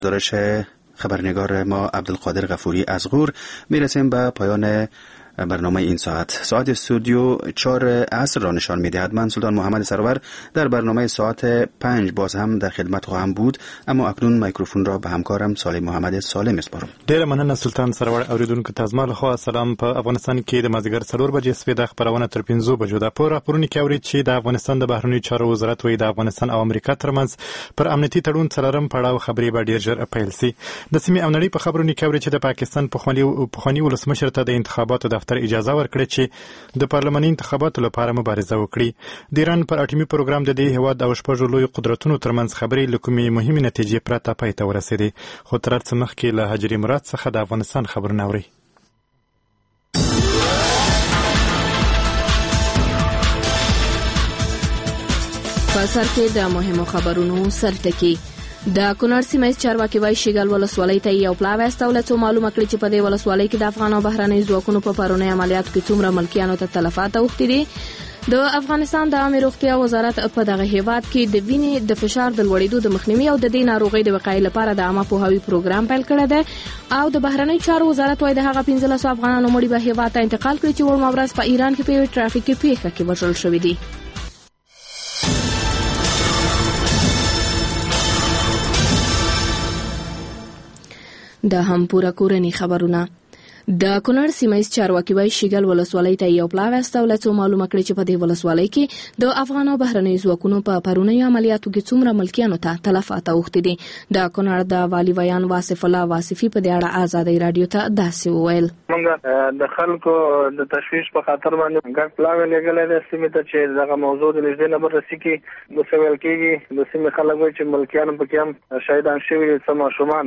گزارش خبرنگار ما عبدالقادر غفوری از غور میرسیم به پایان برنامه این ساعت استودیو 4 عصر را نشان میدهد. من سلطان محمد سرور در برنامه ساعت 5 باز هم در خدمت خواهم بود، اما اکنون میکروفون را به همکارم صالح محمد سالم میسپارم. ډیره مننه سلطان سرور. اوریدونکو ته زما له خوا سلام. په افغانستان کې د مازدیګر 4 بجې سوي د خبرونه تر 5 بجو ده. په راپورونو کې اورید چې د افغانستان د بهرنیو چارو وزارت وایي د افغانستان او امریکا ترمنځ پر امنیتي تړون څلورم پړاو خبرې به ډیر ژر پیل شي. د سیمې او نړۍ په خبرونو کې اورید چې د پاکستان پخوانی ولسمشر ته د انتخاباتو دفتر اجازه ورکړه چې د پارلماني انتخاباتو لپاره مبارزه وکړي. د ایران پر اټومي پروګرام د دې هیواد او شپږو لوی قدرتونو ترمنځ خبرې له کومې مهمې نتیجې پرته پای ته ورسېدې. خو تر هر څه مخکې له حجري مراد څخه د افغانستان خبرونه اورئ. په سر کې د مهمو خبرونو سرټکی. د کونړ سیمه چارواکي وایي شیګل ولسوالۍ ته یو پلاوی استوله څو معلومه کړي چې په دې ولسوالۍ کې د افغان او بهرنۍ ځواکونو په پرونی عملیاتو کې څومره ملکیانو ته تلفات اوښتي دي. د افغانستان د عامه روغتیا وزارت په دغه هیواد کې د وینې د فشار د لوړېدو د مخنیوي او د دې ناروغۍ د وقایې لپاره د عامه پوهاوي پروګرام پیل کړی دی. او د بهرنۍ چارو وزارت وایي د هغه 15 افغانانو مړي به هیواد ته انتقال کړي چې وړمه ورځ په ایران کې په یوه ټرافیکي پیښه کې وژل شوي دي. د هم پوره کورنی خبرونه. د کونړ سیمه چارواکي وایي شیګل ولسوالۍ ته یو پلاوی استوله څو معلومه کړي چې په دې ولسوالۍ کې د افغان او بهرنۍ ځواکونو په پرونی عملیاتو کې څومره ملکیانو ته تلفات اوښتي دي. د کونړ د والي ویان واصف الله واصفي په دې اړه آزادۍ رادیو ته داسې وویل: موږ د خلکو د تشویش په خاطر باندې ګډ پلاوی لګلې د سیمې ته چې دغه موضوع د نږدې نه بررسي کې د سوال کېږي. د سیمې خلک وایي چې ملکیانو پکې هم شهیدان شوي دي، څه ماشومان.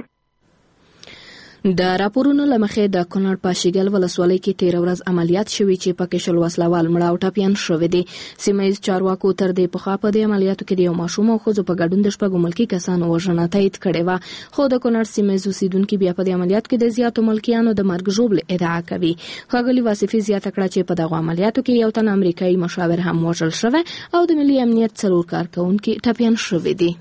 د راپورونو لمخې د کونړ په شیګل ولسوالۍ کې 13 ورځ عملیات شوي چې پکې شل وسلوال مړه او ټپیان شوي دي. سیمه چارواکو تر دې پخوا په دې عملیاتو کې د یو ماشوم او ښځو په ګډون د شپږو ملکي کسانو وژنه تایید کړې وه. خو د کونړ سیمې اوسیدونکي بیا په دې عملیاتو کې د زیاتو ملکیانو د مرګ ژوبل ادعا کوي. ښاغلي واصفي زیاته کړه چې په دغه عملیاتو کې یو تن امریکایي مشاور هم وژل شوی او د ملي امنیت 4 کارکونکي ټپیان شوي دي.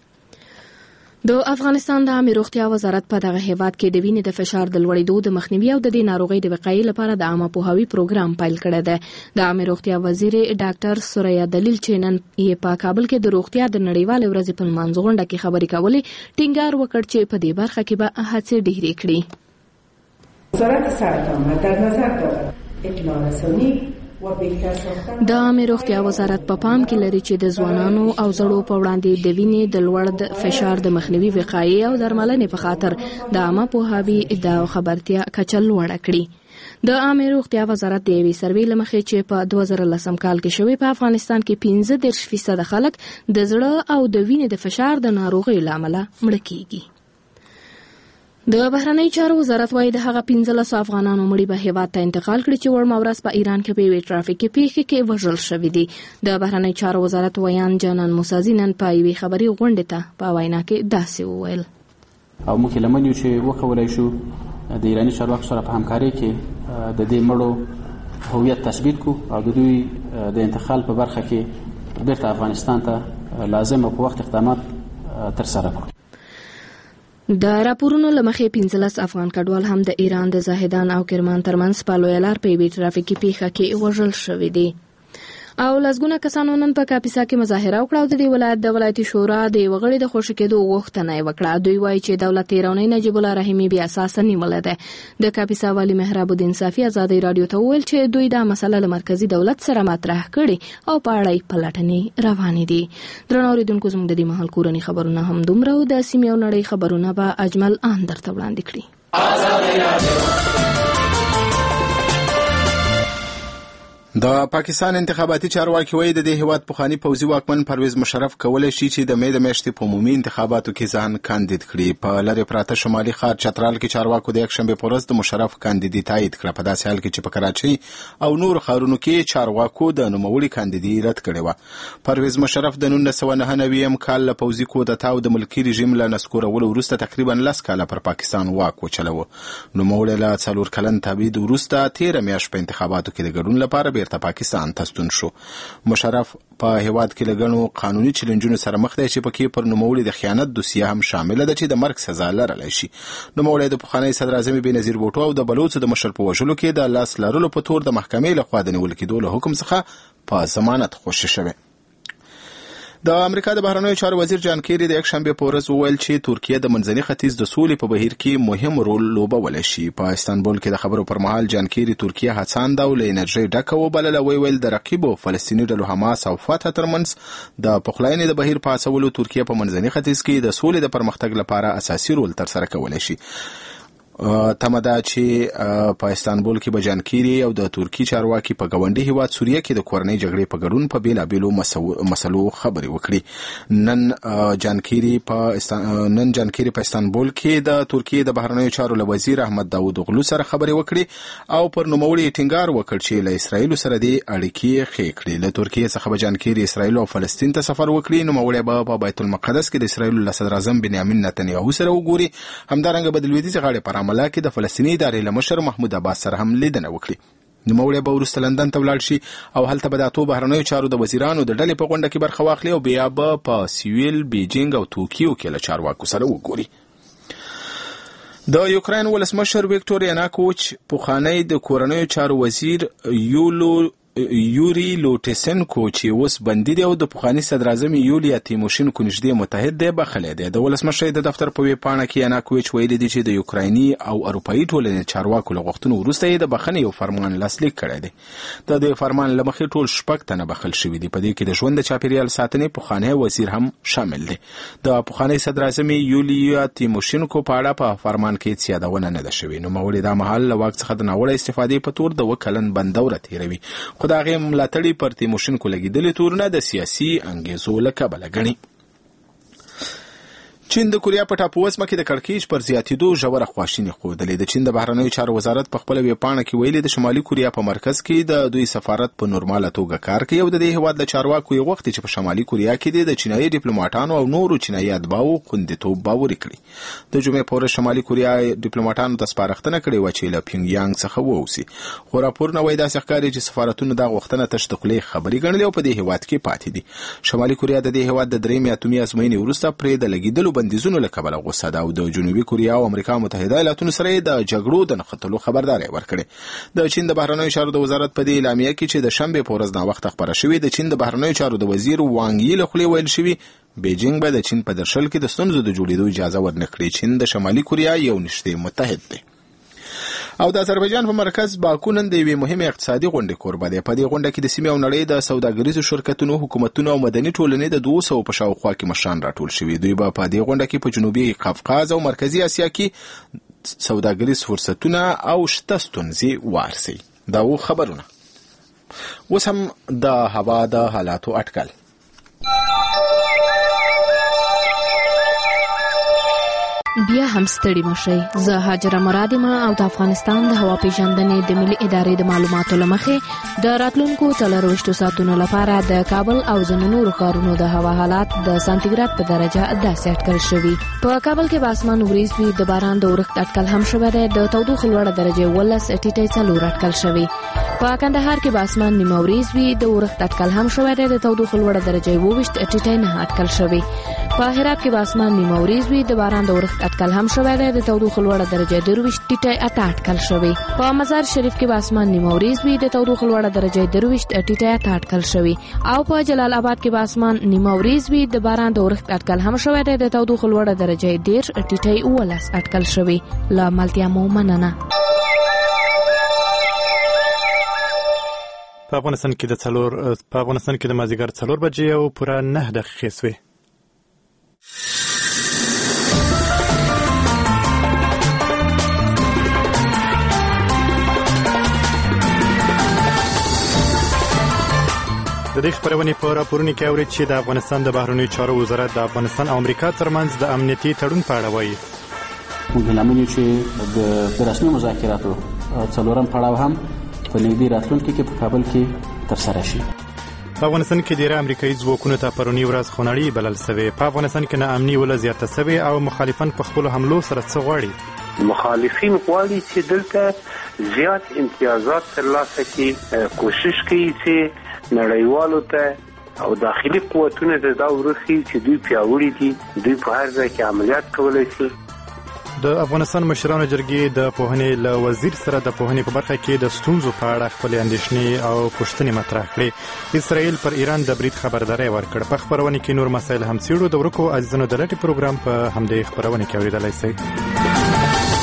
د افغانستان د عامه روغتیا وزارت په دغه هیواد کې د وینې د فشار د لوړېدو د مخنیوي او د دې ناروغۍ د وقایې لپاره د عامه پوهاوي پروګرام پیل کړی دی. د عامه روغتیا وزیر ډاکټر سوریا دلیل چې نن یې په کابل کې د روغتیا د نړیوالې ورځې په لمانځه غونډه کې خبرې کولې ټینګار وکړ چې په دې برخه کې به هڅې ډېرې کړي. وزارت سرطان در نظر دارد اطلاع رسانی د عامه روغتیا وزارت په پام کې لري چې د ځوانانو او زړو په وړاندې د وینې د لوړ فشار د مخنیوي وقایې او درملنې په خاطر د عامه پوهاوي د خبرتیا کچه لوړه کړي. د عامه روغتیا وزارت د یوې سروې له مخې چې په 2010 کال کې شوی په افغانستان کې 15% خلک د زړه او د وینې د فشار د ناروغۍ له امله مړه کیږي. د بهرنۍ چارو وزارت وایي د هغه 15 افغانانو مړي به هیواد ته انتقال کړي چې وړمه ورځ په ایران کې په یوې ټرافیکي پیښه کې وژل شوي دي. د بهرنۍ چارو وزارت ویان جانان موسازي نن په یوې خبري غونډې ته په وینا کې داسې وویل: او موږ لمن یو چې وکولای شو د ایراني چارواکو سره په همکارۍ کې د دې مړو هویت تثبیت کو او د دوی د انتقال په برخه کې بیرته افغانستان ته لازم او په وخت اقدامات ترسره کړو. د راپورونو لمخې 15 افغان کډوال هم د ایران د زاهدان او کرمان ترمنځ په لوی لار په یوې ټرافیکي پیښه کې وژل شوي دي. او لسګونه کسانو نن په کاپیسا کې مظاهره وکړه او د دې ولایت د ولایتي شورا د یو غړي د خوشی کېدو غوښتنه یې وکړه. دوی وایي چې دولت تیرونی نجیب الله رحیمي بیا اساسا نیولې ده. د کاپیسا والی مهراب الدین صافي آزادۍ رادیو ته وویل چې دوی دا مسله له مرکزی دولت سره مطرح کړي او په اړه یې پلټنې روانې دي. درنو اوریدونکو زموږ د دې مهال کورنی خبرونه هم دومره او د سیمې او نړۍ خبرونه به اجمل آن درته وړاندې کړي. د پاکستان انتخاباتي چارواکي وایي د دې هیواد پخوانی پوځي واکمن پرویز مشرف کولای شي چې د مې د میاشتې په عمومي انتخاباتو کې ځان کاندید کړي. په لری پراته شمالي ښار چترال کې چارواکو د یکشنبه په ورځ د مشرف کاندیدي تایید کړه. په داسې حال کې چې په کراچۍ او نور ښارونو کې چارواکو د نوموړي کاندیدي رد کړې و. پرویز مشرف د 1999 کال له پوځي کودتا او د ملکي رژیم له نسکورولو وروسته تقریبا 10 کاله پر پاکستان واک وچلوه. نوموړي له 4 کلن تبعید وروسته 13 میاشتې په انتخاباتو کې د ګډون لپاره بیرته پاکستان ته ستون شو. مشرف په هیواد کې لګنو قانوني چیلنجونو سره مخ دی چې پکې پر نوموړي د خیانت دوسیه هم شامل ده چې د مرګ سزا لرلی شي. نوموړی د پخوانی صدر اعظم بېنظیر بوټو او د بلوڅو د مشر په وژلو کې د لاس لرلو په تور د محکمې لخوا د نیول کېدو له حکم څخه په ضمانت خوشي شوی. د امریکا د بهرنیو چارو وزیر جان کیری د یکشنبه په ورځ وویل چې ترکیه د منځني ختیځ د سولې په بهیر کې مهم رول لوبولی شي. په استانبول کې د خبرو پر مهال جان کیری ترکیه هڅانده او له انرژۍ ډکه وبلله. ویل د رقیبو فلسطیني ډلو حماس او فتح ترمنځ د پخلاینې د بهیر په هڅولو ترکیه په منځني ختیځ کې د سولې د پرمختګ لپاره اساسي رول ترسره کولی شي. تمه ده چې په استانبول کې به جان کیری او د ترکی چارواکي په ګاونډي هیواد سوریه کې د کورنۍ جګړې په ګډون په بیلابیلو مسلو خبرې وکړي. نن جان کیری په استانبول کې د ترکیې د بهرنیو چارو له وزیر احمد داوودوغلو سره خبرې وکړي او پر نوموړي ټینګار وکړ چې له اسرایل سره د اړیکې ښې کړي. له ترکیې څخه به جان کیری اسرایل او فلسطین ته سفر وکړي. نوموړی به په بیت المقدس کې د اسرایل له صدر اعظم بنیامین نتنیاهو سره وګوري. همدارنګه به د لویدیځې غاړې په عمله کې د فلسطیني ادارې له مشر محمود عباس سره هم لیدنه وکړي. نوموړی به وروسته لندن ته ولاړ شي او هلته به د اتو بهرنیو چارو د وزیرانو د ډلې په غونډه کې برخه واخلي او بیا به په سیول، بیجینګ او توکیو کې له چارواکو سره وګوري. د یوکراین ولسمشر ویکټور یناکوویچ پخوانی د کورنیو چارو وزیر یوري لوټسنکو چې اوس بندي دی او د پخوانی صدر اعظم یولیا تیموشینکو نږدې متحد دی بخښلی دی. د ولسمشر د دفتر په ویب پاڼه کې یناکوویچ ویلي دی چې د یوکرایني او اروپایي ټولنې چارواکو له غوښتنو وروسته یې د بخښنې یو فرمان لاسلیک کړی دی. د دې فرمان له مخې ټول 6 تنه بخښل شوي دي. په دې کې د ژوند د چاپیریال ساتنې پخوانی وزیر هم شامل دی. د پخوانی صدر اعظم یولیا تیموشینکو په اړه په فرمان کې هیڅ یادونه نه ده شوې. نوموړی دا مهال له واک څخه د ناوړه استفادې په تور د 2 کلن بندوره تیروي. خو د هغې ملاتړي پر تیموشینکو لګېدلې تورونه د سیاسي انګېزو له کبله ګڼي. چین د کوریا په ټاپووزمه کې د کړکېچ پر زیاتېدو ژوره خواشیني ښودلې. د چین د بهرنیو چارو وزارت په خپله ویبپاڼه کې ویلي د شمالي کوریا په مرکز کې د دوی سفارت په نورماله توګه کار کوي او د دې هیواد له چارواکو یې غوښتي چې په شمالي کوریا کې د چینایي ډیپلوماټانو او نورو چینایي اتباعو خوندیتوب باوري کړي. د جمعې په ورځ شمالي کوریا ډیپلوماټانو ته سپارښتنه کړې وه چې له پیونګیانګ څخه ووځي. خو راپورونه وایي داسې ښکاري چې سفارتونو دا غوښتنه تش د خولې خبرې ګڼلې او په دې هیواد کې پاتې دي. شمالي کوریا د دې هیواد د 3 اتومي ازموینې وروسته پرې د لګېدلو بندیزونو له کبله غوسه ده او د جنوبي کوریا او امریکا متحده ایالاتونو سره د جګړو د نښتلو خبرداری ورکړي. د چین د بهرنیو چارو د وزارت په دې اعلامیه کې چې د شنبې په ورځ ناوخته خپره شوې د چین د بهرنیو چارو د وزیر وانګ یي له خولې ویل شوي بیجینګ به د چین په درشل کې د ستونزو د جوړېدو اجازه ورنکړي. چین د شمالي کوریا یو نږدې متحد دی. او د آذربایجان په مرکز باکو نن د یوې مهمې اقتصادي غونډې کوربه دی. په دې غونډه کې د سیمې او نړۍ د سوداګریزو شرکتونو، حکومتونو او مدني ټولنې د 200 په شاوخوا کې مشران راټول شوي. دوی به په دې غونډه کې په جنوبي قفقاز او مرکزي اسیا کې سوداګریز فرصتونه او شته ستونزې وارسي. دا و خبرونه. اوس هم د هوا د حالاتو اټکل. بیا هم ستړي مشئ. زه هاجره مرادمه او د افغانستان د هوا پیژندنې د ملي ادارې د معلوماتو له مخې د راتلونکو 24 ساعتونو لپاره د کابل او ځینو نورو ښارونو د هوا حالات د سانتیګراد په درجه داسې اټکل شوي. په کابل کې به اسمان وریځ وي. د باران د اورښت اټکل هم شوی دی. د تودوخې لوړه درجه 19.4 اټکل شوي. په کندهار کې به اسمان نیمه وریځ وي. د اورښت اټکل هم شوی دی. د تودوخې لوړه درجه 20.9 اټکل شوي. په هرات کې به اسمان نیمه وریځ وي. د باران د اورښت اټکل هم شوی دی. د تودوخې لوړه درجه 22.8 اټکل شوی. په مزار شریف کې به اسمان نیمه وریځ وي. د تودوخې لوړه درجه 22.8 اټکل شوی. او په جلال آباد کې به اسمان نیمه وریځ وي. د باران د اورښت اټکل هم شوی دی. د تودوخې لوړه درجه 13.18 اټکل شوی. له ملتیا مو مننه. په افغانستان کې د مازدیګر 4 بجې او پوره 9 دقیقې شوې. د دې خبرونې په راپورونو کې اورید چې د افغانستان د بهرنیو چارو وزارت د افغانستان او امریکا ترمنځ د امنیتي تړون په اړه وایي. موږ هیله من یو چې د رسمي مذاکراتو 4م پړاو هم په نږدې راتلونکي کې په کابل کې ترسره شي. په افغانستان کې ډیری امریکایي ځواکونو ته پرونی ورځ خونړۍ بلل شوې. په افغانستان کې ناامني ول زیاته شوې او مخالفان په خپل حملو سره څه غواړي. مخالفین غواړي چې دلته زیات امتیازات ترلاسه کړي، کوشش کوي چې نړیوالو ته او داخلي قوتونو ته دا ورخي چې دوی پیاوړي دي، دوی په هر ځای کې عملیات کولای شي. د افغانستان مشرانو جرګې د پوهنې له وزیر سره د پوهنې په برخه کې د ستونزو په اړه خپل اندېښنې او پوښتنې مطرح کړې. اسرائیل پر ایران د برید خبرداری ورکړ. په خبرونه کې نور مسایل هم څیړو. د ورکو عزیزانو د لټي پروګرام په همدې خبرونه کې اوریدلای شئ.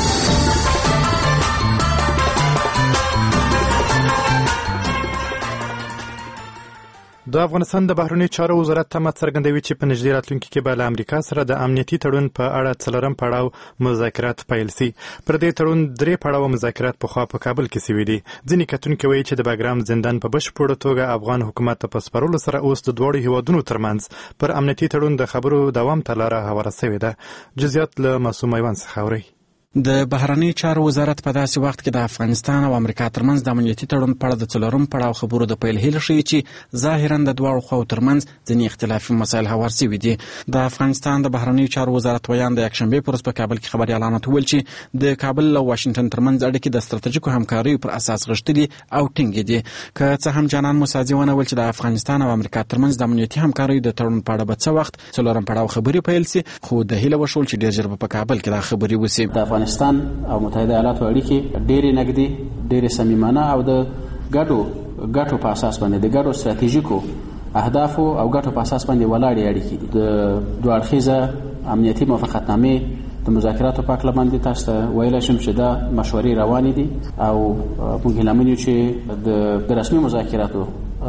د افغانستان د بهرنیو چارو وزارت تمه څرګندوي چې په نږدې راتلونکي کې به له امریکا سره د امنیتي تړون په اړه 4م پړاو مذاکرات پیل شي. پر دې تړون 3 پړاو مذاکرات پخوا په کابل کې شوي دي. ځینې کتونکي وایي چې د باګرام زندان په بشپړه توګه افغان حکومت ته په سپارلو سره اوس د دواړو هیوادونو ترمنځ پر امنیتي تړون د خبرو دوام ته لاره هواره شوې ده. جزئیات له معصوم میوند څخه اورئ. د بهرنی چارو وزارت په داسې وخت کې د افغانستان او امریکا ترمنځ د امنیتي تړون په اړه د 4م پړاو خبرو د پیل هیله ښیي چې ظاهرا د دواړو خواو ترمنځ ځینې اختلافي مسایل هوار شوي دي. د افغانستان د بهرنی چارو وزارت ویان د یکشنبې په ورځ په کابل کې خبريالانو ته ویل چې د کابل او واشنگټن ترمنځ اړیکې د ستراتیژیکو همکاریو پر اساس غښتلي او ټینګې دي. که څه هم جانان موسازي ونه ویل چې د افغانستان او امریکا ترمنځ د امنیتي همکاریو د تړون په اړه به څه وخت 4م پړاو خبرې پیل شي، خو د هیله وشول چې ډېر ژر په کابل کې دا خبرې وشي. د افغانستان او متحده ایالاتو اړیکې ډېرې نږدې، ډېرې صمیمانه او د ګټو په اساس باندې د ګډو ستراتیژیکو اهدافو او ګټو په اساس باندې ولاړې اړیکې دي. د دوه اړخیزه امنیتي موافقتنامې د مذاکراتو په اړه باندې تاسو ته ویلای شم چې دا مشورې روانې دي او موږ هیله من یو چې د رسمي مذاکراتو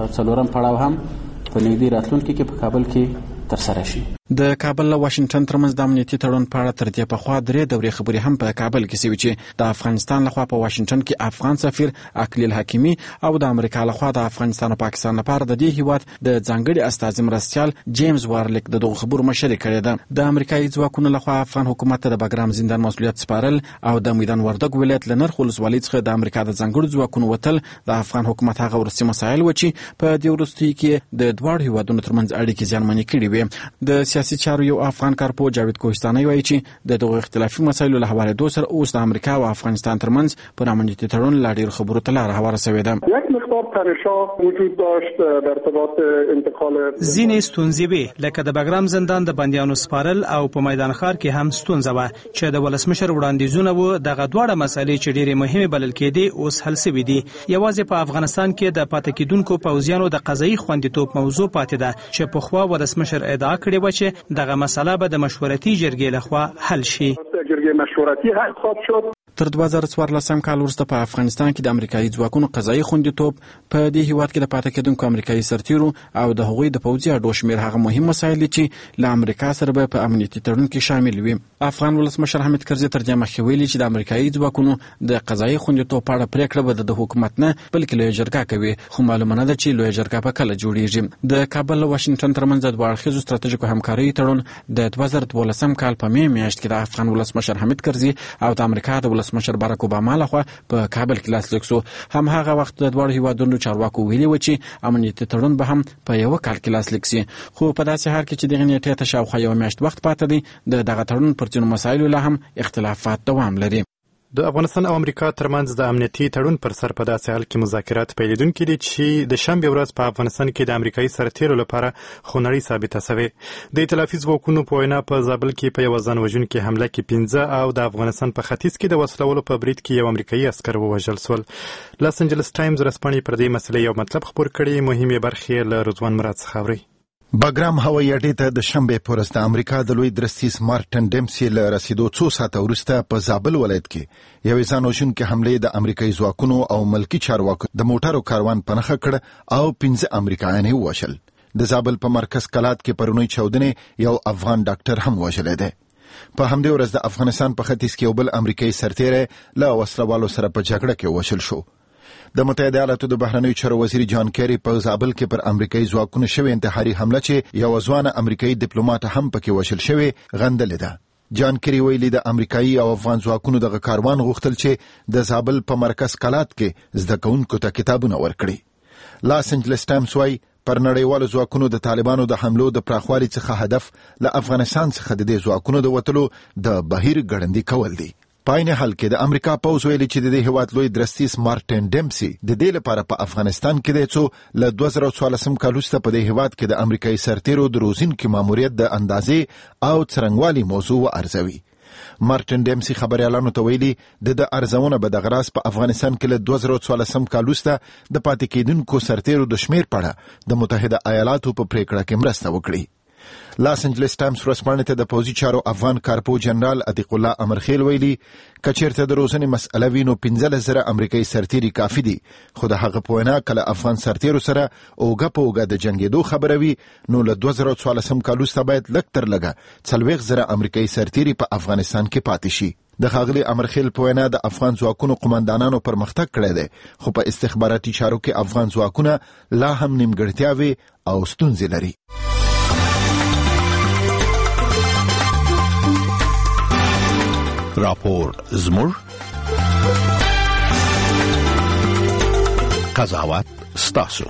4م پړاو هم په نږدې راتلونکي کې په کابل کې ترسره شي. د کابل او واشنگټن ترمنځ د امنیتي تړون په اړه تر دې پخوا 3 دورې خبرې هم په کابل کې شوې چې د افغانستان لخوا په واشنگټن کې افغان سفیر اکلیل حکیمی او د امریکا لخوا د افغانستان او پاکستان لپاره د دې هیواد د ځانګړي استازي مرستیال جیمز وارلیک د دغه خبرو مشري کړې ده. د امریکایي ځواکونو لخوا افغان حکومت ته د باګرام زندان مسؤلیت سپارل او د میدان وردګ ولایت له نرخ ولسوالۍ څخه د امریکا د ځانګړو ځواکونو وتل د افغان حکومت هغه ورسي مسایل و چې په دې وروستیو کې د دواړو هیوادونو ترمنځ اړیکې زیانمنې کړې وې. د سیاسي چارو یو افغان کارپو جاوید کوهستاني وایي چې د دغه اختلافي مسایلو له حوالې سره اوس د امریکا او افغانستان ترمنځ پر امنیتي تړون لا ډېر خبرو ته لاره هواره شوې ده. یک مقدار تنش‌ها وجود داشت در ارتباط انتقال ځینې ستونزې وې، لکه د باګرام زندان د بندیانو سپارل او په میدان ښار کې هم ستونزه وه چې د ولسمشر وړاندیزونه وو. دغه دواړه مسایلې چې ډېرې مهمې بلل کېدې اوس حل شوې دي. یوازې په افغانستان کې د پاتې کېدونکو پوځیانو د قضایي خوندیتوب موضوع پاتې ده چې پخوا ولسمشر ادعا کړې وه چې دغه مسله به د مشورتي جرګې لخوا حل شي. جرګې مشورتي حل شد. تر 2014 کال وروسته په افغانستان کې د امریکایي ځواکونو قضایي خوندیتوب په دې هیواد کې د پاتې کېدونکو امریکایي سرتیرو او د هغوی د پوځي اډو شمېر هغه مهم مسایل چې له امریکا سره به په امنیتي تړون کې شامل وي. افغان ولسمشر حامد کرزي تر دې مخکې ویلي چې د امریکایي ځواکونو د قضایي خوندیتوب په اړه پریکړه به د حکومت نه بلکې لویه جرګه کوي، خو معلومه نه ده چې لویه جرګه به کله جوړیږي. د کابل او واشنګټن ترمنځ د دوه اړخیزو ستراتیژیکو همکاریو تړون د 2012 کال په می میاشت کې د افغان ولسمشر حامد کرزي او د امریکا د ولسمشر باراک اوباما لخوا په کابل کې لاسلیک شو. هم هغه وخت د دوه هیوادونو چارواکو ویلي و چې امنیتي تړون به هم په یو کال کې لاسلیک شي، خو په داسې حال کې چې دغه نیټه ته شاوخوا یو میاشت وخت پاتې دی، دغه تړون پر ځینو مسایلو لا هم اختلافات دوام لري. د افغانستان او امریکا ترمنځ د امنیتي تړون پر سر په داسې حال کې مذاکرات پیلېدونکي دي چې د شنبې ورځ په افغانستان کې د امریکایي سرتیرو لپاره خونړۍ ثابته شوې. د ائتلافي ځواکونو په وینا په زابل کې په یوه ځان وژونکې حمله کې 15 او د افغانستان په ختیځ کې د وسلوالو په برید کې یو امریکایي عسکر ووژل شول. لاس انجلس ټایمز ورځپاڼې پر دې مسلې یو مطلب خپور کړی. مهمې برخې له رضوان مراد څخه اورئ. باګرام هوایي اډې ته د شنبې په ورځ د امریکا د لوی درستیز مارټن ډیمسي له رسیدو څو ساعته وروسته په زابل ولایت کې یوې ځان وژونکې حملې د امریکایي ځواکونو او ملکي چارواکو د موټرو کاروان په نښه کړ او 15 امریکایان یې ووژل. د زابل په مرکز کلات کې پرونی چودنې یو افغان ډاکټر هم وژلی دی. په همدې ورځ د افغانستان په ختیځ کې یو بل امریکایي سرتیری له وسلوالو سره په جګړه کې ووژل شو. د متحده ایالاتو د بهرنیو چارو وزیر جان کیری په زابل کې پر امریکایي ځواکونو شوې انتحاري حمله چې یو ځوانه امریکایي ډیپلوماټ هم پکې وژل شوې غندلې ده. جان کیری ویلي د امریکایي او افغان ځواکونو دغه کاروان غوښتل چې د زابل په مرکز کلات کې زده کوونکو ته کتابونه ورکړي. لاس انجلس ټایمز وايي پر نړیوالو ځواکونو د طالبانو د حملو د پراخوالي څخه هدف له افغانستان څخه د دې ځواکونو د وتلو د بهیر ګړندي کول دي. په عین حال کې د امریکا پوځ ویلي چې د دې هیواد لوی درستیز مارټن ډیمسي د دې لپاره په افغانستان کې د څو له 2014 کال وروسته په دې هیواد کې د امریکایي سرتیرو د روزنکي ماموریت د اندازې او څرنګوالي موضوع ارزوي. مارټن ډیمسي خبريالانو ته ویلي د ارزونه به د غراس په افغانستان کې له 2014 کال وروسته د پاتې کېدونکو سرتیرو د شمیر په اړه د متحده ایالاتو په پریکړه کې مرسته وکړي. لاس انجلس ټایمز ورسپانې ته د پوځي چارو افغان کارپو جنرال عتیق الله امرخیل ویلي کچیرته د روزنې مسئله وي نو 15,000 امریکایي سرتیري کافي دي، خو د هغه په وینا کله افغان سرتیرو سره اوږه په اوږه د جنګېدو خبره وي نو له 2014 کال وروسته باید لږ تر لږه 40,000 امریکایي سرتیري په افغانستان کې پاتې شي. د ښاغلي امرخیل په وینا د افغان ځواکونو قومندانانو پرمختګ کړی دی، خو په استخباراتي چارو کې افغان ځواکونه لا هم نیمګړتیاوې او ستونزې لري. راپور زموږ قضاوت ستاسو.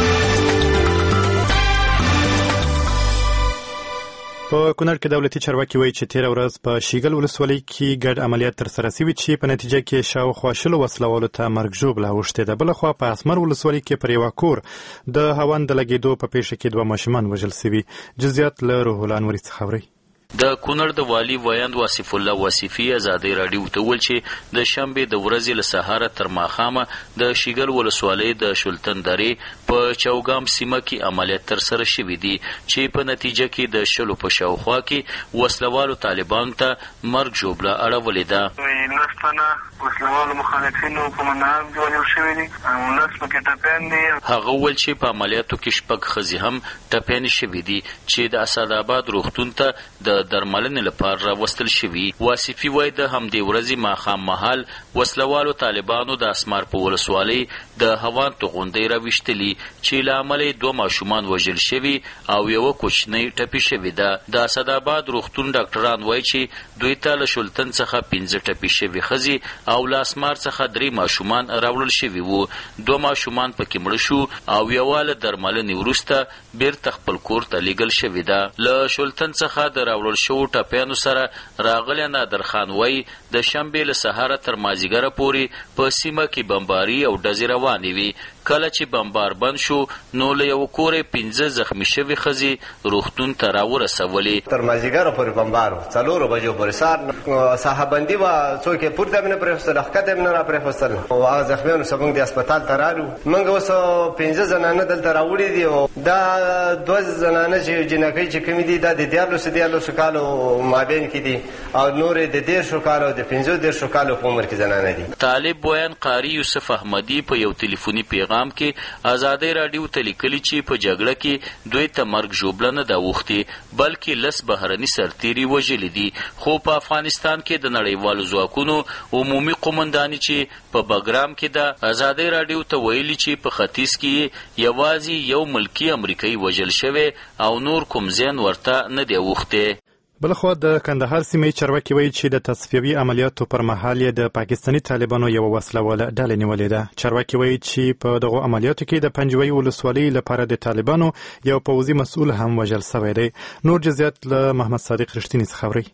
په کونړ کې دولتي چارواکي وایي چې تېره ورځ په شیګل ولسوالۍ کې ګډ عملیات ترسره شوي چې په نتیجه کې شاوخوا 20 وسلوالو ته مرګ ژوبله اوښتې ده. بلخوا په اسمر ولسوالۍ کې پر یوه کور د هاوند د لګېدو په پیښه کې 2 ماشومان وژل شوي. جزئیات له روح الله انوري څخه اورئ. د کونړ د والي ویاند واصف الله واصفي ازادي راډیو ته ویل چې د شنبې د ورځې له سهاره تر ماښامه د شیګل ولسوالۍ د شلتن درې په چوګام سیمه کې عملیات ترسره شوي دي چې په نتیجه کې د شلو په شاوخوا کې وسلوالو طالبانو ته مرګ ژوبله اړولې ده. 19 تنه وسلوالو مخالفینو قومندانان وژل شوي دي او 19 پکې ټپیان دي. هغه وویل چې په عملیاتو کې 6 ښځې هم ټپیانې شوي دي چې د اسداباد روغتون ته د درملنې لپاره راوستل شوي. واصفي وایي د همدې ورځې ماښام مهال وسلوالو طالبانو د اسمار په ولسوالۍ د هوان توغندۍ راویشتلي چې له امله 2 ماشومان وژل شوي او یوه کوچنۍ ټپي شوې ده. د اسداباد روغتون ډاکټران وایي چې دوی ته له شلتن څخه 15 ټپي شوي ښځې او له اسمار څخه 3 ماشومان راوړل شوي وو. 2 ماشومان پکې مړه شو او یوه له درملنې وروسته بیرته خپل کور ته لیږل شوې ده. له شلتن څخه د راوړل شو ټپیانو سره راغلی نادر خان وایي د شنبې له سهاره تر مازدیګره پورې په سیمه کې بمباري او ډزې روانې وي. کله چې بمبار بند شو نو له یو کورې 15 زخمی شوي ښځې روغتون ته راورسولې. تر مازدیګره پورې بمبار و، 4 بجو پورې سهار ساحه وه، څوک یې پورته مې نه پرېښودل، ښکته مې نه را پرېښودل او هغه زخمیانو سره موږ د هسپتال ته رالو. موږ اوس 15 زنانه دلته راوړي دي او دا 2 زنانه چې جنکۍ چې کومې دي دا د 14 کالو مابین کې دي او نورې د 13 کالو او د 15 کالو په عمر کې زنانه دي. طالب بویان قاری یوسف احمدي په یو ټلیفوني پیغام کې ازادي راډیو ته لیکلي چې په جګړه کې دوی ته مرګ ژوبله نه ده اوښتې بلکې 10 بهرني سرتیري وژلي دي. خو په افغانستان کې د نړیوالو ځواکونو عمومي قومنداني چې په بګرام کې ده ازادي راډیو ته ویلي چې په ختیځ کې یوازې یو ملکي امریکایي وژل شوی او نور کوم زیان ورته نه دی اوښتی. بلخوا د کندهار سیمې چارواکي وایي چې د تصفیوي عملیاتو پر مهال یې د پاکستاني طالبانو یوه وسلواله ډله نیولې ده. چارواکي وایي چې په دغو عملیاتو کې د پنجوایي ولسوالۍ لپاره د طالبانو یو پوځي مسؤل هم وژل شوی دی. نور جزئیات له محمد صادق رښتیني څخه اورئ.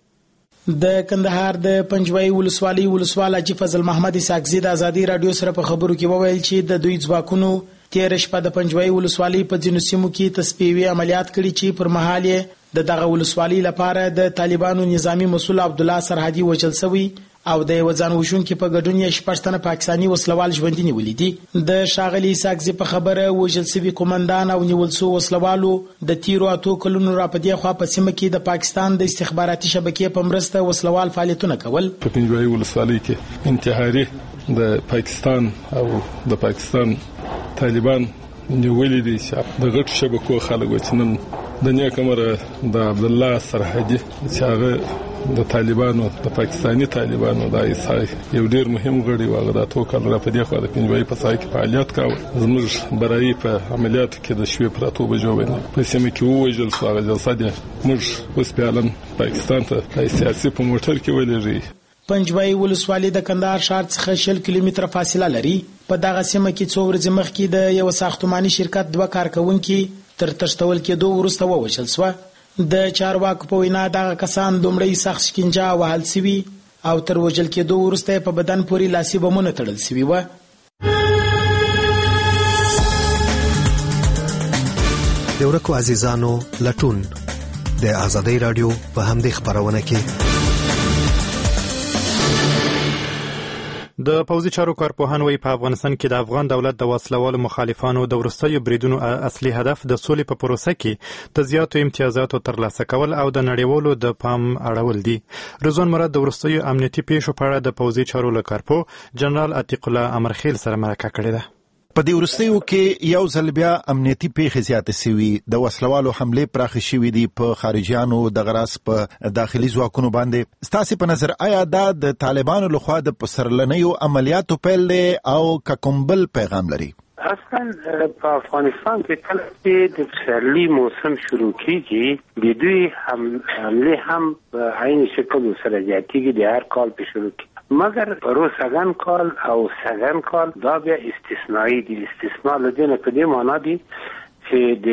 د کندهار د پنجوایي ولسوالۍ ولسوال حاجي فضل محمد اسحاقزي د ازادي راډیو سره په خبرو کې وویل چې د دوی ځواکونو تېره شپه د پنجوایي ولسوالۍ په ځینو سیمو کې تصفیوي عملیات کړي چې پر مهال یې د دغه ولسوالۍ لپاره د طالبانو نظامی مسؤل عبدالله سرحدي وژل شوی او د یو ځان وژونکي په ګډون یې 6 تنه پاکستاني وسلوال ژوندي نیولي دي. د ښاغلي اسحاقزي په خبره وژل شوي قومندان او نیول شوي وسلوالو د تیرو 8 کلونو را په دې خوا په سیمه کې د پاکستان د استخباراتي شبکې په مرسته وسلوال فعالیتونه کول. په پنجوایي ولسوالۍ کې انتحاري د پاکستان او د پاکستان طالبان نیولي دي چې د غټ شبکو خلک و چې نن د نیکمره د عبدالله سرحدي چې هغه د طالبانو د پاکستاني طالبانو د ایسای یو ډیر مهم غړي و. هغه د 2 کال را په دې خوا د پنجوایي په ساحه کې فعالیت کاوه. زموږ برایي په عملیاتو کې د شپې پر 8 بجو باندې په سیمه کې ووژل شو. هغه جسد موږ اوس پیالن پاکستان ته سیاسي په موټر کې ولېږي. پنجوایي ولسوالۍ د کندهار ښار څخه 60 کیلومتره فاصله لري. په دغه سیمه کې څو ورځې مخکې د یو ساختماني شرکت 2 کارکونکي تر تښتول کېدو وروسته ووژل شوه. د چارواکو په وینا دغه کسان دومره سخت شکنجه وهل شوي او تر وژل کېدو وروسته په بدن پورې لاسي بمونه تړل شوي و. د ورکو عزیزانو لټون د آزادۍ رادیو په همدې خبرونه کې د پوځي چارو کارپوهان وایي په افغانستان کې د افغان دولت د وسلوالو مخالفانو د وروستیو بریدونو اصلي هدف د سولې په پروسه کې د زیاتو امتیازاتو ترلاسه کول او د نړیوالو د پام اړول دي. رضوان مراد د وروستیو امنیتي پیښو په اړه د پوځي چارو له کارپو جنرال عتیق الله امرخیل سره مرکه کړې ده. په دې وروستیو کې یو ځل بیا امنیتي پیښې زیاتې شوي، د وسلوالو حملې پراخې شوي دي په خارجیانو د غراس په داخلي ځواکونو باندې. ستاسې په نظر آیا دا د طالبانو لخوا د پسرلنیو عملیاتو پیل دی او که کوم بل پیغام لري؟ اصلا په افغانستان کې کله چې د پسرلي موسم شروع کیږي د دوی حملې هم په عین شکل سره زیاتېږي د هر کال په شروع کې، مگر روسگان کال او سگان کال دا بیا استثنایی دي. استثناء لدينا په دې معنا دي چې د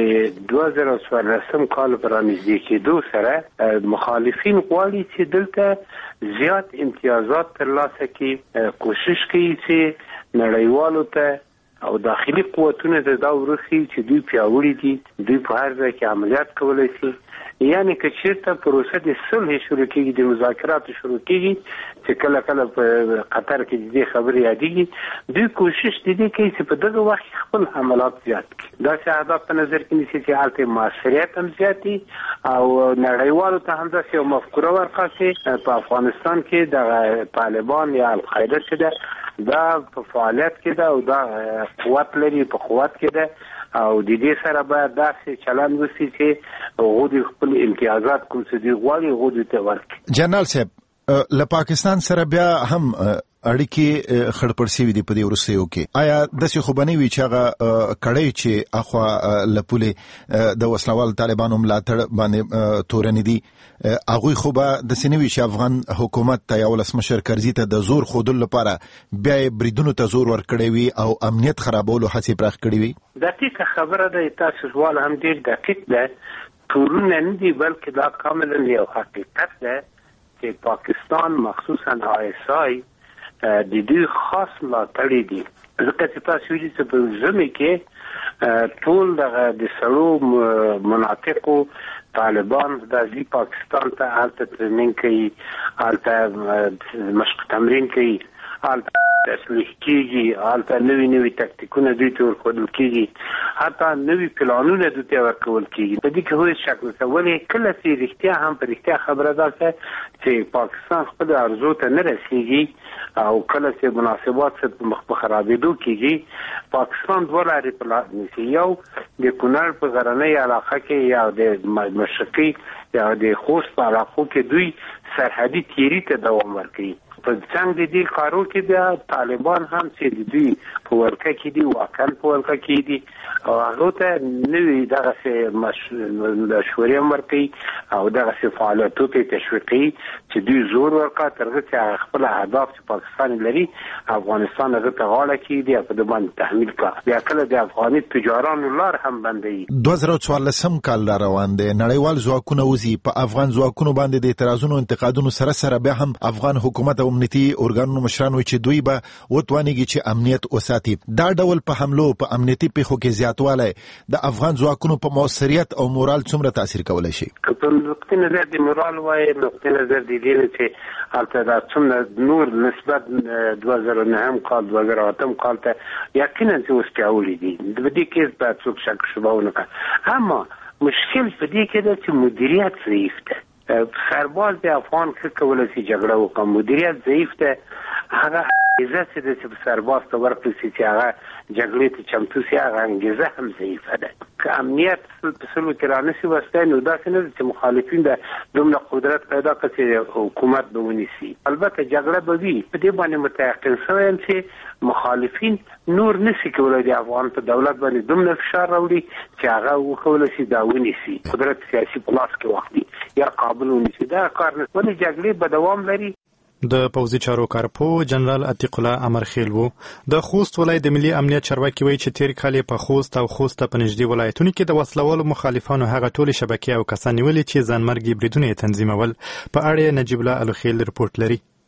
2014 کال پر نږدې کېدو سره مخالفین غواړي چې دلته زیات امتیازات ترلاسه کړي، کوشش کوي چې نړیوالو ته او داخلي قوتونه د دا ورخي چې دوی پیاوړي دي، دوی په هر ځای کې عملیات کولای شي. یعنی که چیرته پروسه د صلح شروع کېږي، د مذاکراتو شروع کېږي چې کله کله په قطر کې د دې خبرې یادېږي، دوی کوشش د دې کوي چې په دغه وخت خپل حملات زیات کړي. داسې اهداف په نظر کې نیسي چې هلته موثریت هم زیاتي او نړیوالو ته هم داسې یو مفکوره ورکړي چې په افغانستان کې د طالبان یا القاعده چې ده دا په فعالیت کې ده او دا قوت لري، په قوت کې ده او د دې سره باید داسې چلند وشي چې هغوی د خپل امتیازات کوم څه دي غواړي هغوی ته ورکړي. جنرال صاحب، له پاکستان سره بیا هم اړیکې خړپړ شوي دي په دې وروستیو کې. آیا داسې خو به نه وي چې هغه کړۍ چې اخوا له پولې د وسلوال طالبانو ملاتړ باندې تورنې دي، هغوی خو به داسې نه وي چې افغان حکومت ته یا ولسمشر کرزي ته د زور ښودلو لپاره بیا یې بریدونو ته زور ورکړی وي او امنیت خرابولو هڅې پراخ کړي وي؟ دقیقه خبره ده، تاسو سوال هم ډېر دقیق ده. تورونه نه دي بلکې دا کاملا یو حقیقت ده چې پاکستان مخصوصا ISI د دې خاص ملاتړي دي. ځکه چې تاسو ویلي چې په ژمي کې ټول د سړو مناطقو طالبان د پاکستان ته هلته ټریننګ کوي، هلته مشق تمرین کوي، هلته تسلیح کیږي، هلته نوي تکتیکونه دوی ته ورکول کیږي، حتی نوي پلانونه دوی ته ورکول کیږي. په دې کې هیڅ شک نشته. ولې کله چې رښتیا هم په رښتیا خبره ده چې پاکستان خپل ارزو ته نه رسیږي او کله چې مناسبات مخ په خرابېدو کیږي، پاکستان دوه لارې په لاس نیسي. یو د کونړ په غرنۍ علاقه کې یا د مشرقي یا د خوست په علاقو کې دوی سرحدي تیري ته دوام ورکوي. په څنګه د دې کارو کې بیا طالبان هم چې دوی په ورکه کې دي، واقعا په ورکه کې دي او هغه ته نوې دغه مشورې ورکوي او دغه فعالیتو ته تشویق کوي چې دوی زور ورکړي ترڅو چې خپل اهداف چې پاکستان لري افغانستان هغه ته غاړه کېږي او په دې باندې تحمیل کړي. بیا کله د افغاني تجارانو لار هم بندوي. 2014 کال روان دی، نړیوال ځواکونه وزي په افغان ځواکونو باندې د اعتراضونو انتقادونو سره بیا هم افغان حکومت او امنیتي ارګانونو مشران وایي چې دوی به وتوانیږي چې امنیت وساتي. دا ډول په حملو په امنیتي پیښو کې زیاتوالی د افغان ځواکونو په موثریت او مورال څومره تاثیر کولی شي؟ په نقطې نظر د مورال وایي، نقطې نظر د دې چې هلته دا څومره نور نسبت 2009 کال 2008 کال ته یقینا چې اوس پیاوړي دي. په دې کې باید څوک شک شبه ونه کړي. اما مشکل په دې کې ده چې مدیریت ضعیف ده. سرباز د افغان څه کولای شي جګړه وکړي، مدیریت ضعیف ده. هغه انګیزه چې د سرباز ته ورکړي چې هغه جګړې ته چمتو شي، هغه انګیزه هم ضعیفه ده. که امنیت په سلو کې رانشي وسته نو داسې نه چې مخالفین د دومره قدرت پیدا کړي چې حکومت به ونیسي. البته جګړه به وي. په دې باندې متيقن شوی یم چې مخالفین نور نشي کولای د افغان په دولت باندې دومره فشار راوړي چې هغه وکولای شي دا ونیسي، قدرت سیاسي پلاس کې واخلي یا کابل ونیسي. دا کار نه، ولې جګړې به دوام لري. د پوځي چارو کارپو جنرال عتیق الله امرخیل وو. د خوست ولایت د ملي امنیت چارواکي وایي چې تیر کال په خوست او خوست په نږدې ولایتونو کې د وسلوالو مخالفانو هغه ټولې شبکې او کسان نیولې چې ځانمرګي بریدونه تنظیمول. په اړه نجیب الله الخیل رپورټ لري.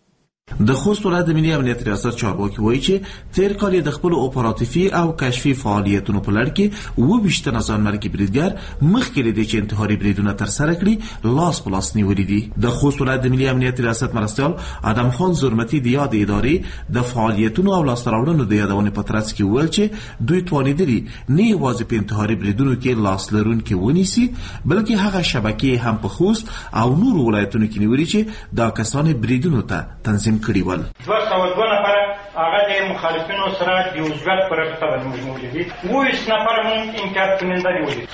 د خوست ولایت د ملي امنیت ریاست چارواکي وایي چې تیر کال د خپل اپراتیفي او کشفي فعالیتونو په لړ کې 22 تنه ځانمرګي بریدګر مخکې لري چې انتحاري بریدونه ترسره کړي لاس په لاس نیولي دي. د خوست ولایت د ملي امنیت ریاست مرستیال ادم خان زرمتي د یاد ادارې د فعالیتونو او لاسته راوړنو د یادونې په ترڅ کې ویل چې دوی توانیدلي نه یوازې په انتحاري بریدونو کې لاس لرونکي ونیسي بلکې هغه شبکې هم په خوست او نورو ولایتونو کې نیولي چې دا کسان بریدونو ته تنظیم کړي ول. 202 نفر هغه د مخالفینو سره د یوزګر پر رابطه باندې موجود دي. 22 نفر مون انکار کننده دي.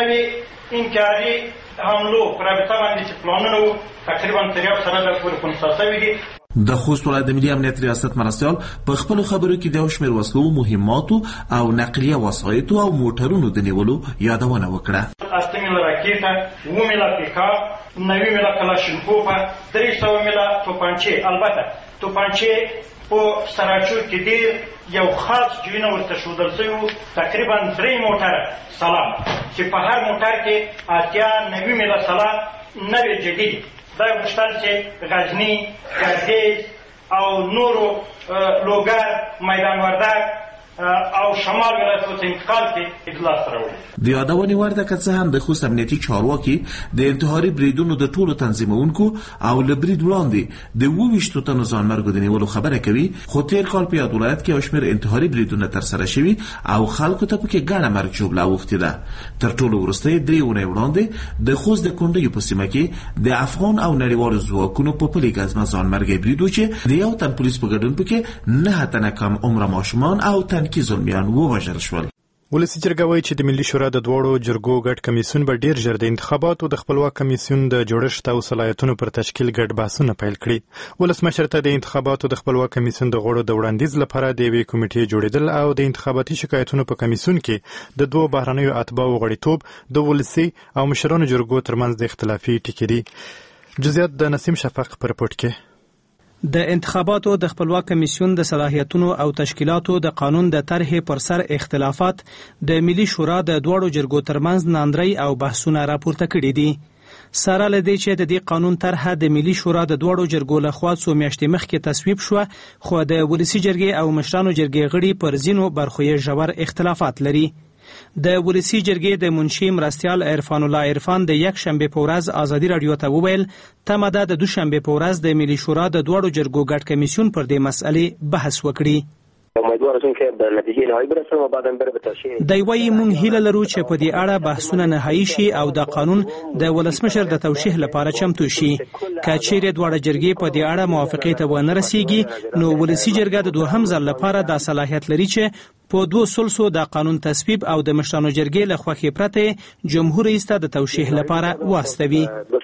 4 انکاري حملو پر رابطه باندې چې پلانونه تقریبا تریاب سره د پور کنساسوي دي. د خوست ولایت د ملي امنیت ریاست مرستیال په خپل خبرو کې د شمیر وسلو مهماتو او نقلیه وسایط او موټرونو د نیولو یادونه وکړه. 8 مله راکټه، 9 مله پیکاپ، 9 مله کلاشینکوف، 300 مله توپانچې. البته توپانچې په سراچور کې ډیر یو خاص جوینه ورته ښودل شوي، تقریبا 3 موټر سلام چې په هر موټر کې 9 مله سلام 9 جدید دا مشتل چې غزنی، گردیز او نورو لوګر، میدان وردک او شمال ولایتونو ته انتقال کې اجلاس راوړي. د یادونې وړ ده که څه هم د خوست امنیتي چارواکي د انتحاري بریدونو د ټولو تنظیمونکو او له برید وړاندې د 22 تنو ځانمرګو د نیولو خبره کوي، خو تیر کال په یاد ولایت کې یو شمېر انتحاري بریدونه ترسره شوي او خلکو ته پکې ګڼه مرګ ژوبله اوښتې ده. تر ټولو وروسته 3 اونۍ وړاندې د خوست د کونډیو په سیمه کې د افغان او نړیوالو ځواکونو په پلي ګزمه ځانمرګی برید و چې د یو تن پولیس په ګډون پکې 9 تنه کم عمره ماشومان او تنکي زلمیان ووژل شول. ولسي جرګه وایي چې د ملي شورا د دواړو جرګو ګډ کمیسیون به ډیر ژر د انتخاباتو د خپلواک کمیسیون د جوړښت او صلاحیتونو پر تشکیل ګډ بحثونه پیل کړي. ولسمشر ته د انتخاباتو د خپلواک کمیسیون د غړو د وړاندیز لپاره د یوې کمیټې جوړیدل او د انتخاباتي شکایتونو په کمیسیون کې د دوه بهرنیو اتباعو غړیتوب د ولسي او مشرانو جرګو ترمنځ د اختلافي ټکي دي. جزئیات د نسیم شفق په رپورټ کې. د انتخاباتو د خپلواک کمیسیون د صلاحیتونو او تشکیلاتو د قانون د طرحې پر سر اختلافات د ملي شورا د دواړو جرګو ترمنځ ناندرۍ او بحثونه راپورته کړي دي. سره له دې چې د دې قانون طرحه د ملي شورا د دواړو جرګو لخوا څو میاشتې مخکې تصویب شوه، خو د ولسي جرګې او مشرانو جرګې غړي پر ځینو برخو یې ژور اختلافات لري. د ولسي جرګې د منشي مرستیال عرفان الله عرفان د یک شنبه په ورځ ازادي رادیو ته وویل تمه ده د دوشنبه په ورځ د ملي شورا د دواړو جرګو ګډ کمیسیون پر دې مسئلې بحث وکړي. دی وایي موږ هیله لرو چې په دې اړه بحثونه نهایي شي او د قانون د ولسمشر د توشیح لپاره چمتو شي. که چیرې دواړه جرګې په دې اړه موافقې ته ونه رسیږي نو ولسي جرګه د دوهم ځل لپاره دا صلاحیت لري چې په 2 ثلثو د قانون تصویب او د مشرانو جرګې له خوښې پرته جمهور رئیس ته د توشیح لپاره واستوي.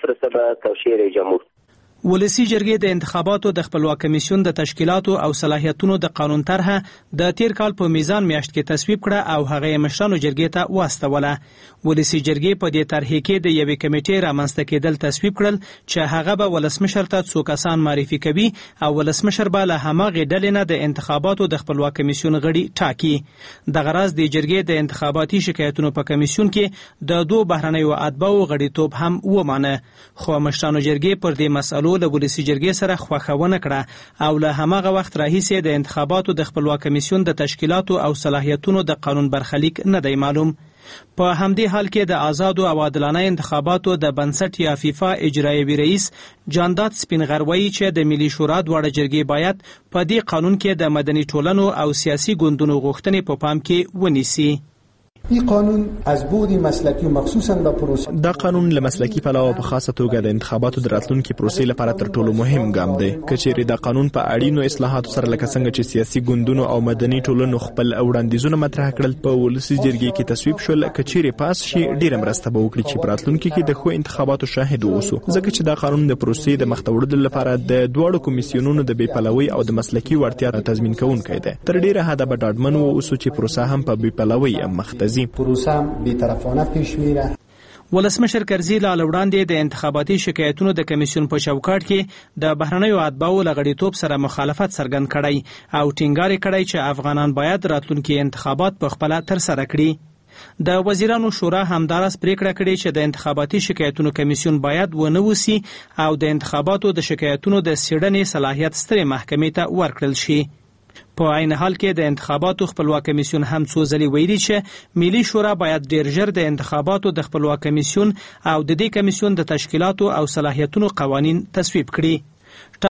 ولسي جرګې د انتخاباتو د خپلواک کمیسیون د تشکیلاتو او صلاحیتونو د قانون طرحه د تیر کال په میزان میاشت کې تصویب کړه او هغه مشرانو جرګې ته واستوله. ولسي جرګې په دې طرحې کې د یوې کمیټې رامنځته کېدل تصویب کړل چې هغه به ولسمشر ته څو کسان معرفي کوي او ولسمشر به له هماغې ډلې نه د انتخاباتو د خپلواک کمیسیون غړي ټاکي. دغه راز د جرګې د انتخاباتي شکایتونو په کمیسیون کې د 2 بهرنیو اتباعو غړیتوب هم ومانه، خو مشرانو جرګې پر دې مسئلو له ولسي جرګې سره خوښونه کړه او له هماغه وخت راهیسې د انتخاباتو د خپلواک کمیسیون د تشکیلاتو او صلاحیتونو د قانون برخلیک نه دی معلوم. په همدې حال کې د آزادو او عادلانه انتخاباتو د بنسټ یا فیفا اجرایوي رئیس جانداد سپینغروي چې د ملي شورا دواړه جرګې باید په دې قانون کې د مدني ټولنو او سیاسي ګوندونو غوښتنې په پام کې ونیسي. این قانون از بعد مسلکی و مخصوصا به پروسه دا قانون له مسلکی پلوه په خاصه توګه د انتخاباتو د راتلونکي پروسې لپاره تر ټولو مهم ګام دی. کچېرې دا قانون په اړینو اصلاحاتو سره لکه څنګه چې سیاسي ګوندونو او مدني ټولنو خپل وړاندیزونه مطرح کړل په ولسي جرګې کې تصویب شول، کچېرې پاس شي ډیره مرسته به وکړي چې په راتلونکي کې د ښو انتخاباتو شاهد اوسو، ځکه چې دا قانون د پروسې د مخته وړلو لپاره د دواړو کمیسیونونو د بې پلوۍ او د مسلکي وړتیا تضمین کوونکی دی. تر ډیره حده به ډاډمن واوسو چې پروسه هم په بې پلوۍ مخته ځي. بی‌طرفانه پیش میره. ولسمشر کرزي لا وړاندې د انتخاباتي شکایتونو د کمیسیون په چوکاټ کې د بهرنیو اتباعو له غړیتوب سره مخالفت څرګند کړی او ټینګار کړی چې افغانان باید راتلونکي انتخابات په خپل تر سره کړي. د وزیرانو شورا همدارس پریکړه کړې چې د انتخاباتي شکایتونو کمیسیون باید ونه وسی او د انتخاباتو د شکایتونو د څېړنې صلاحیت سترې محکمې ته ورکړل شي. په عین حال کې د انتخاباتو خپلواک کمیسیون هم څو ځلې ویلي چې ملي شورا باید ډیر ژر د انتخاباتو د خپلواک کمیسیون او د دې کمیسیون د تشکیلاتو او صلاحیتونو قوانین تصویب کړي.